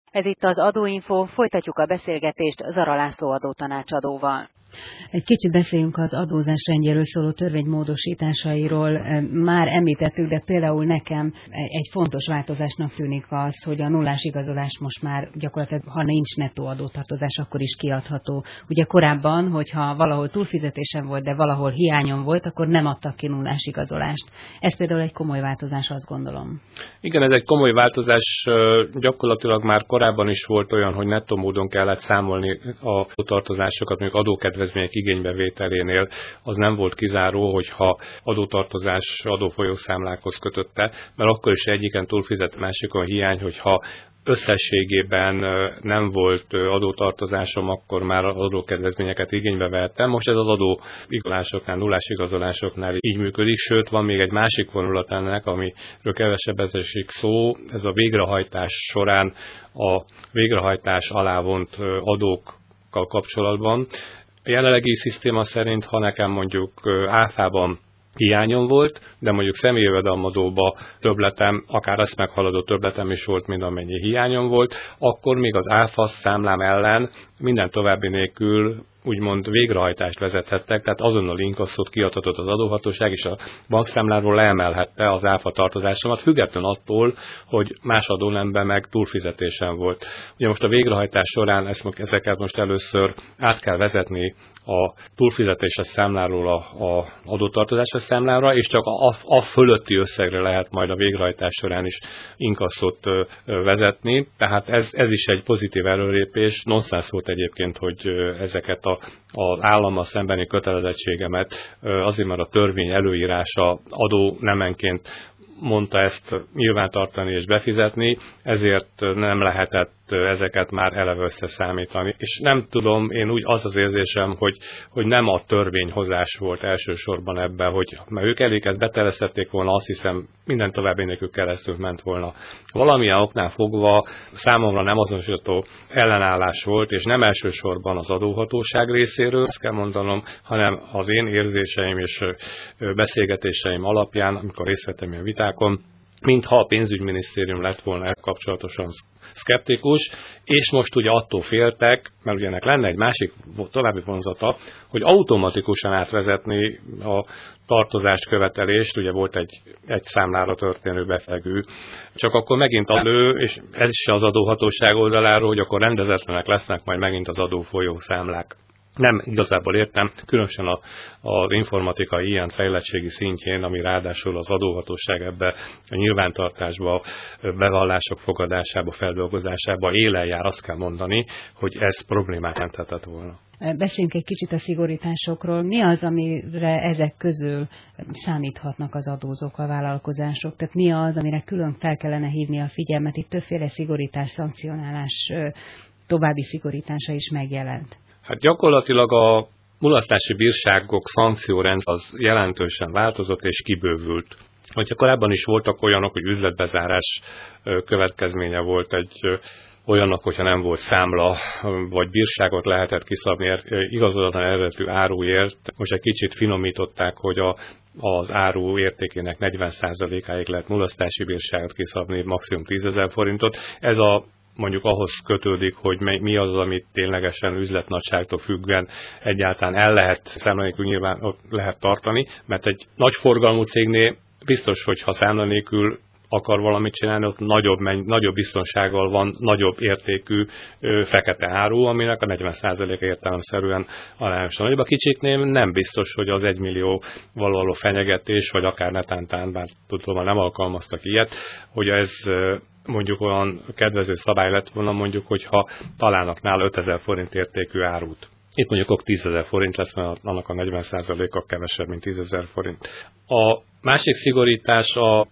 Ez itt az Adóinfo, folytatjuk a beszélgetést Zara László adótanácsadóval. Egy kicsit beszéljünk az adózás rendjéről szóló törvény módosításairól. Már említettük, de például nekem egy fontos változásnak tűnik az, hogy a nullás igazolás most már gyakorlatilag, ha nincs nettó adótartozás, akkor is kiadható. Ugye korábban, hogyha valahol túlfizetésen volt, de valahol hiányon volt, akkor nem adtak ki nullás igazolást. Ez például egy komoly változás, azt gondolom. Igen, ez egy komoly változás. Gyakorlatilag már korábban is volt olyan, hogy nettó módon kellett számolni a tartozásokat, mondjuk adókedvezmények igénybevételénél. Az nem volt kizáró, hogyha adótartozás adófolyószámlákhoz kötötte, mert akkor is egyiken túlfizet, másikon hiány, hogyha összességében nem volt adótartozásom, akkor már adókedvezményeket igénybe vehettem. Most ez az adóigazolásoknál, nullás igazolásoknál így működik, sőt van még egy másik vonulat ennek, amiről kevesebb esik szó, ez a végrehajtás során a végrehajtás alá vont adókkal kapcsolatban. A jelenlegi szisztéma szerint, ha nekem mondjuk áfában hiányom volt, de mondjuk személyi jövedelemadóba többletem, akár azt meghaladó többletem is volt, mint amennyi hiányom volt, akkor még az áfa számlám ellen minden további nélkül úgymond végrehajtást vezethettek, tehát azonnal inkasszót kiadhatott az adóhatóság, és a bankszámláról leemelhette az áfa tartozásomat, függetlenül attól, hogy más adónemben meg túlfizetésem volt. Ugye most a végrehajtás során ezeket most először át kell vezetni a túlfizetéses számláról a adótartozásos számlára, és csak a fölötti összegre lehet majd a végrehajtás során is inkasszót vezetni. Tehát ez is egy pozitív előrépés. Nonsens volt egyébként, hogy ezeket az állammal szembeni kötelezettségemet azért, mert a törvény előírása adó nemenként mondta ezt nyilvántartani és befizetni, ezért nem lehetett ezeket már eleve összeszámítani. És nem tudom, én úgy az érzésem, hogy nem a törvényhozás volt elsősorban ebben, hogy mert ők elég ezt betelezhették volna, azt hiszem minden további nélkül keresztül ment volna. Valamilyen oknál fogva számomra nem azonosítható ellenállás volt, és nem elsősorban az adóhatóság részéről, ezt kell mondanom, hanem az én érzéseim és beszélgetéseim alapján, amikor részt vettem ilyen vitákon, mintha a pénzügyminisztérium lett volna kapcsolatosan szkeptikus, és most ugye attól féltek, mert ugye ennek lenne egy másik további vonzata, hogy automatikusan átvezetni a tartozást, követelést, ugye volt egy számlára történő befegő, csak akkor megint elő, és ez is az adóhatóság oldaláról, hogy akkor rendezetlenek lesznek majd megint az adófolyó számlák. Nem igazából értem, különösen az informatikai ilyen fejlettségi szintjén, ami ráadásul az adóhatóság ebbe a nyilvántartásba, bevallások fogadásába, feldolgozásába élen jár, azt kell mondani, hogy ez problémát jelenthetett volna. Beszéljünk egy kicsit a szigorításokról. Mi az, amire ezek közül számíthatnak az adózók, a vállalkozások? Tehát mi az, amire külön fel kellene hívni a figyelmet? Itt többféle szigorítás, szankcionálás, további szigorítása is megjelent. Hát gyakorlatilag a mulasztási bírságok szankciórend az jelentősen változott és kibővült. Hogyha korábban is voltak olyanok, hogy üzletbezárás következménye volt olyanok, hogyha nem volt számla, vagy bírságot lehetett kiszabni igazolatlan eredetű áruért. Most egy kicsit finomították, hogy az áru értékének 40%-áig lehet mulasztási bírságot kiszabni, maximum 10 000 forintot. Ez mondjuk ahhoz kötődik, hogy mi az, amit ténylegesen üzletnagyságtól függően egyáltalán el lehet számla nélkül nyilván ott lehet tartani, mert egy nagy forgalmú cégnél biztos, hogy ha számla nélkül akar valamit csinálni, ott nagyobb biztonsággal van nagyobb értékű fekete áru, aminek a 40%-a értelemszerűen arányosan nagyobb. A kicsiknél nem biztos, hogy az 1 millió való fenyegetés, vagy akár netántán, bár tudom, nem alkalmaztak ilyet, hogy ez mondjuk olyan kedvező szabály lett volna, mondjuk, hogyha találnak nála 5000 forint értékű árut. Itt mondjuk 10 000 forint lesz, mert annak a 40%-a kevesebb, mint 10 000 forint. A másik szigorítás,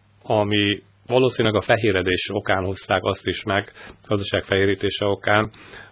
ami valószínűleg a fehéredés okán hozták azt is meg, gazdaságfehérítése okán,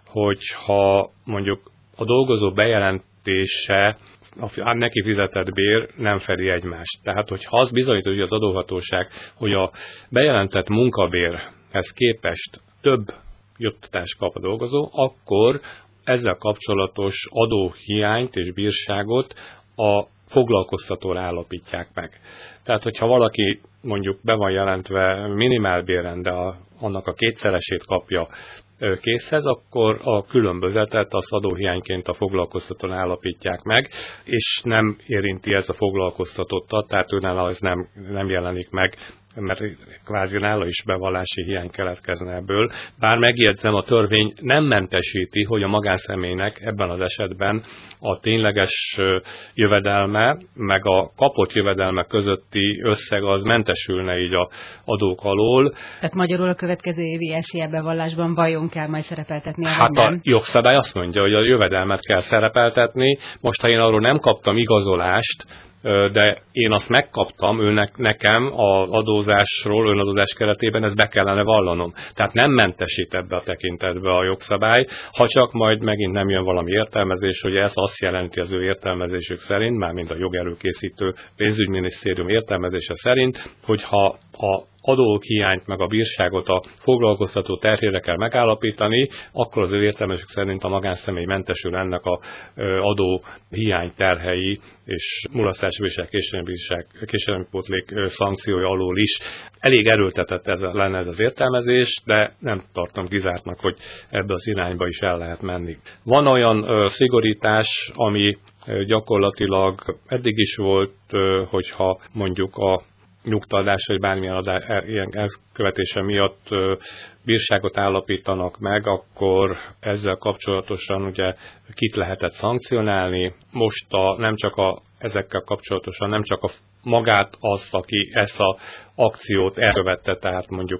hogyha mondjuk a dolgozó bejelentése, a neki fizetett bér nem fedi egymást. Tehát, hogyha az bizonyítja, hogy az adóhatóság, hogy a bejelentett munkabérhez képest több juttatást kap a dolgozó, akkor ezzel kapcsolatos adóhiányt és bírságot a foglalkoztatóra állapítják meg. Tehát, hogyha valaki mondjuk be van jelentve minimálbéren, de annak a kétszeresét kapja készhez, akkor a különbözetet azt adóhiányként a foglalkoztatón állapítják meg, és nem érinti ez a foglalkoztatottat, tehát őnála ez nem jelenik meg, mert kvázi nála is bevallási hiány keletkezne ebből. Bár megjegyzem, a törvény nem mentesíti, hogy a magánszemélynek ebben az esetben a tényleges jövedelme, meg a kapott jövedelme közötti összeg az mentesülne így a adók alól. Tehát magyarul a következő évi SZIA bevallásban vajon kell majd szerepeltetni? Hát a jogszabály azt mondja, hogy a jövedelmet kell szerepeltetni. Most, ha én arról nem kaptam igazolást, de én azt megkaptam, nekem az adózásról, önadózás keretében ezt be kellene vallanom. Tehát nem mentesít ebbe a tekintetbe a jogszabály, ha csak majd megint nem jön valami értelmezés, hogy ez azt jelenti az ő értelmezésük szerint, mármint a jogerőkészítő pénzügyminisztérium értelmezése szerint, hogyha a adóhiányt meg a bírságot a foglalkoztató terhére kell megállapítani, akkor az ő értelmezésük szerint a magánszemély mentesül ennek a adóhiány terhei és mulasztási bírság, késedelmi pótlék szankciója alól is. Elég erőltetett lenne ez az értelmezés, de nem tartom kizártnak, hogy ebbe az irányba is el lehet menni. Van olyan szigorítás, ami gyakorlatilag eddig is volt, hogyha mondjuk a nyugtaladás vagy bármilyen ilyen elkövetése miatt bírságot állapítanak meg, akkor ezzel kapcsolatosan ugye kit lehetett szankcionálni. Most ezekkel kapcsolatosan nem csak magát azt, aki ezt az akciót elkövette, tehát mondjuk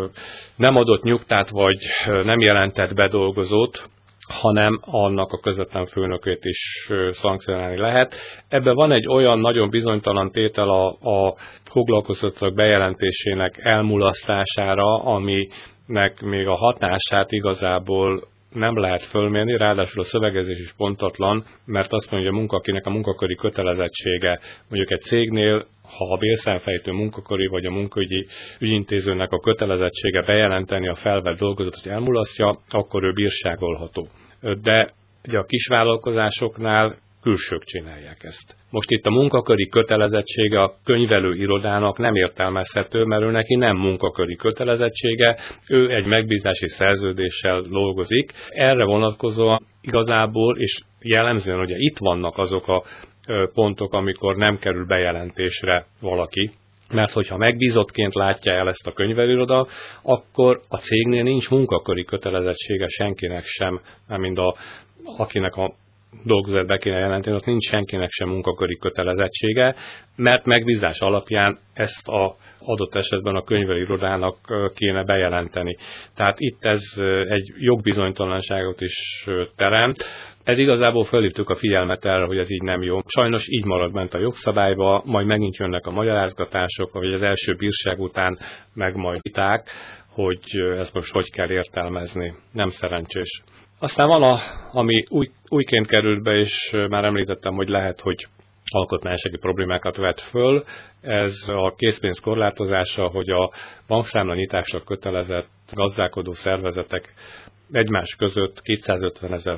nem adott nyugtát vagy nem jelentett be dolgozót, hanem annak a közvetlen főnökét is szankcionálni lehet. Ebben van egy olyan nagyon bizonytalan tétel a foglalkoztatottak bejelentésének elmulasztására, aminek még a hatását igazából nem lehet fölmérni, ráadásul a szövegezés is pontatlan, mert azt mondja, hogy akinek a munkaköri kötelezettsége, mondjuk egy cégnél, ha a bérszámfejtő munkaköri vagy a munkaügyi ügyintézőnek a kötelezettsége bejelenteni a felvett dolgozatot, hogy elmulasztja, akkor ő bírságolható. De ugye a kisvállalkozásoknál külsők csinálják ezt. Most itt a munkaköri kötelezettsége a könyvelő irodának nem értelmezhető, mert ő neki nem munkaköri kötelezettsége, ő egy megbízási szerződéssel dolgozik. Erre vonatkozóan igazából, és jellemzően ugye itt vannak azok a pontok, amikor nem kerül bejelentésre valaki, mert hogyha megbízottként látja el ezt a könyvelőiroda, akkor a cégnél nincs munkaköri kötelezettsége senkinek sem, mint akinek a dolgozat be kéne jelenteni, ott nincs senkinek sem munkaköri kötelezettsége, mert megbízás alapján ezt az adott esetben a könyvelőirodának kéne bejelenteni. Tehát itt ez egy jogbizonytalanságot is teremt. Ez igazából fölhívtuk a figyelmet erre, hogy ez így nem jó. Sajnos így marad bent a jogszabályba, majd megint jönnek a magyarázgatások, vagy az első bírság után meg majd viták, hogy ezt most hogy kell értelmezni. Nem szerencsés. Aztán van, ami újként került be, és már említettem, hogy lehet, hogy alkotmányossági problémákat vet föl. Ez a készpénz korlátozása, hogy a bankszámla nyitásra kötelezett gazdálkodó szervezetek egymás között 250 000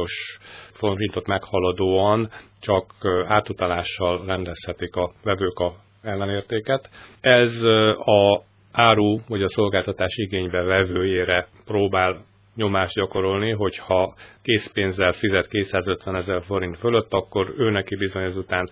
forintot meghaladóan csak átutalással rendezhetik a vevők a ellenértéket. Ez a áru vagy a szolgáltatás igénybe vevőjére próbál nyomást gyakorolni, hogyha készpénzzel fizet 250 000 forint fölött, akkor ő neki bizony ezután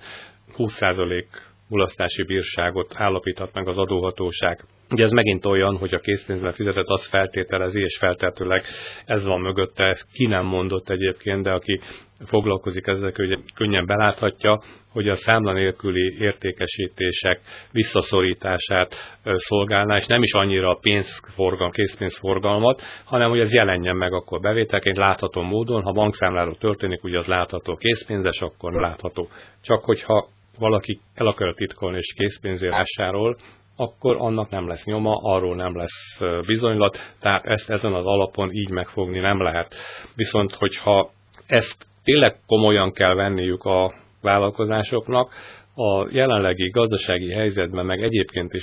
20% mulasztási bírságot állapíthat meg az adóhatóság. Ugye ez megint olyan, hogy a készpénzben fizetett azt feltételezi, és feltétlenül ez van mögötte, ezt ki nem mondott egyébként, de aki foglalkozik ezzel, hogy könnyen beláthatja, hogy a számla nélküli értékesítések visszaszorítását szolgálná, és nem is annyira a készpénzforgalmat, hanem hogy ez jelenjen meg akkor bevételként látható módon, ha bankszámláról történik, ugye az látható készpénzes, akkor látható. Csak hogyha valaki el akarja titkolni és készpénzért vásárol, akkor annak nem lesz nyoma, arról nem lesz bizonylat, tehát ezt ezen az alapon így megfogni nem lehet. Viszont, hogyha ezt tényleg komolyan kell venniük a vállalkozásoknak, a jelenlegi gazdasági helyzetben, meg egyébként is a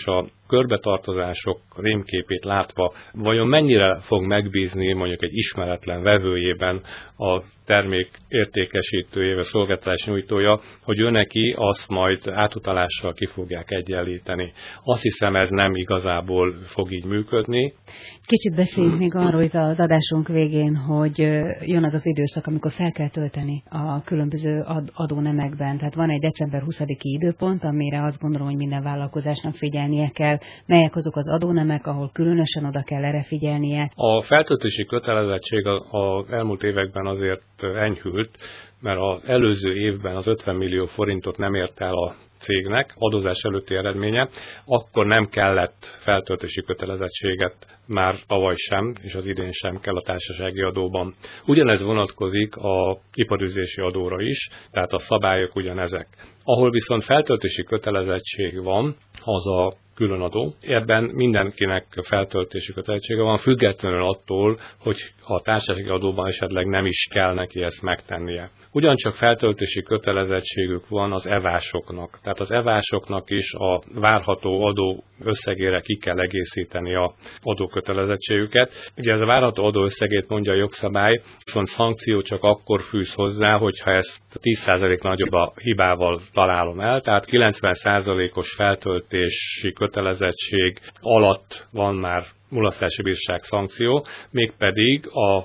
körbetartozások rémképét látva vajon mennyire fog megbízni mondjuk egy ismeretlen vevőjében a termék értékesítője vagy szolgáltatás nyújtója, hogy ő neki azt majd átutalással ki fogják egyenlíteni. Azt hiszem, ez nem igazából fog így működni. Kicsit beszéljünk még arról itt az adásunk végén, hogy jön az az időszak, amikor fel kell tölteni a különböző adónemekben. Tehát van egy december 20-i időpont, amire azt gondolom, hogy minden vállalkozásnak figyelnie kell. Melyek azok az adónemek, ahol különösen oda kell erre figyelnie? A feltöltési kötelezettség az elmúlt években azért enyhült, mert az előző évben az 50 millió forintot nem ért el a cégnek, adózás előtti eredménye, akkor nem kellett feltöltési kötelezettséget már tavaly sem, és az idén sem kell a társasági adóban. Ugyanez vonatkozik az iparüzési adóra is, tehát a szabályok ugyanezek. Ahol viszont feltöltési kötelezettség van, az a különadó. Ebben mindenkinek feltöltési kötelezettsége van, függetlenül attól, hogy a társasági adóban esetleg nem is kell neki ezt megtennie. Ugyancsak feltöltési kötelezettségük van az evásoknak. Tehát az evásoknak is a várható adó összegére ki kell egészíteni a adókötelezettségüket. Ugye ez a várható adó összegét mondja a jogszabály, viszont szankció csak akkor fűz hozzá, hogyha ezt 10% nagyobb a hibával találom el, tehát 90%-os feltöltési kötelezettség alatt van már mulasztási bírság szankció, mégpedig a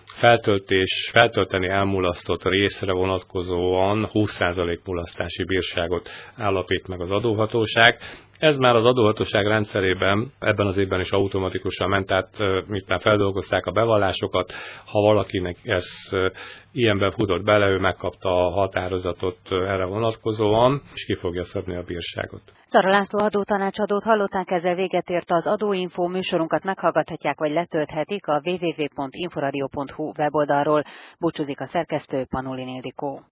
feltölteni elmulasztott részre vonatkozóan 20% mulasztási bírságot állapít meg az adóhatóság. Ez már az adóhatóság rendszerében ebben az évben is automatikusan ment, tehát miután feldolgozták a bevallásokat, ha valakinek ez ilyenben futott bele, ő megkapta a határozatot erre vonatkozóan, és ki fogja szabni a bírságot. Zara László adótanácsadót hallották, ezzel véget ért az Adóinfo, műsorunkat meghallgathatják vagy letölthetik a www.inforadio.hu weboldalról. Búcsúzik a szerkesztő, Panolin Ildikó.